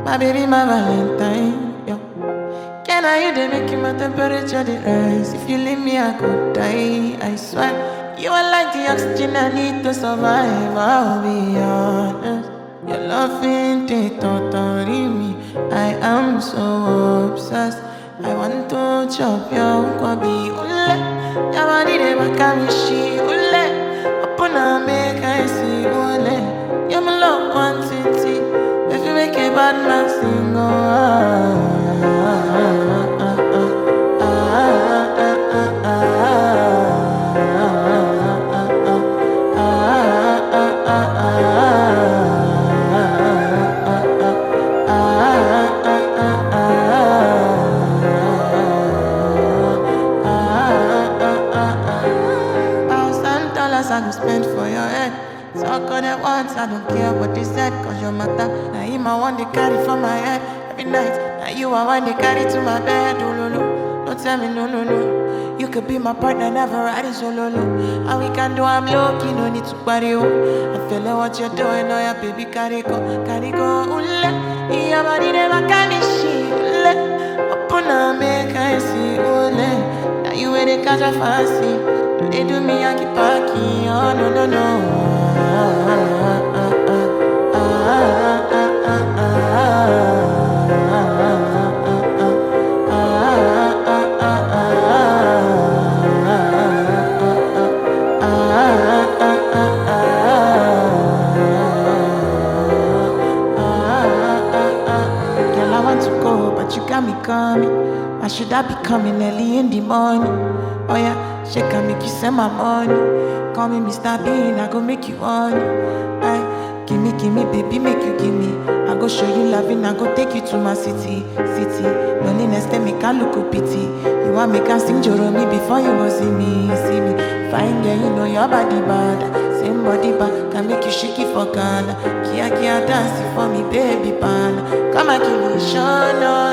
My baby, my Valentine, yo. Can I you they make my temperature the rise? If you leave me, I could die. I swear, you are like the oxygen I need to survive. I'll be honest. Your love ain't it totally me. I am so obsessed. I want to chop your kwabi ule. Your body they make me she ule. Upon a make I see ule. You're my love one city. If you make a bad man sing, $1,000 I go spend for your head. Talk on it once, I don't care what they said. Cause your matter, now him I want to carry for my head. Every night, now you I want to carry to my bed. Oh, no, no, don't tell me no, no, no. You could be my partner, never riding solo, low. And we can do, I'm low-key, no need to party, oh. I'm feeling what you're doing, oh yeah, baby, carry go, ule. Your body never can be she, ule. Upon a make I see, ule. Now you ain't catch a fancy. They do me Yankee Parky, oh no no no. Girl, I want to go, but you got me coming. Why should I be coming early in the morning? Oh yeah, she can make you send my money. Call me Mr. Bean, I go make you honey. Aye, give me, baby, make you give me. I go show you loving, I go take you to my city. Loneliness, they make a look of pity. You want me can sing Joromi before you go see me. Fine girl, you know your body bad. Same body bad, can make you shake it for Ghana. Kia dance it for me, baby, pan. Come and give me show, no.